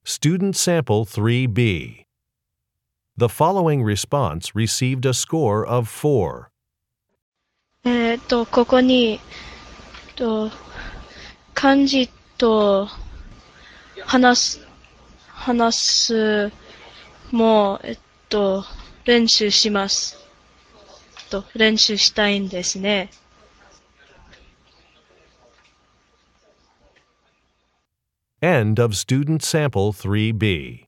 Student Sample 3B. The following response received a score of 4. ここに、漢字と話すも、練習します。練習したいんですね。 End of Student Sample 3B.